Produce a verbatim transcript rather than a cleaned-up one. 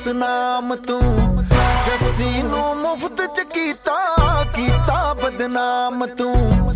ਸਨਾਮ ਤੂੰ ਜੱਸੀ ਨੂੰ ਮੁਫਤ ਚ ਕੀਤਾ ਕੀਤਾ ਬਦਨਾਮ ਤੂੰ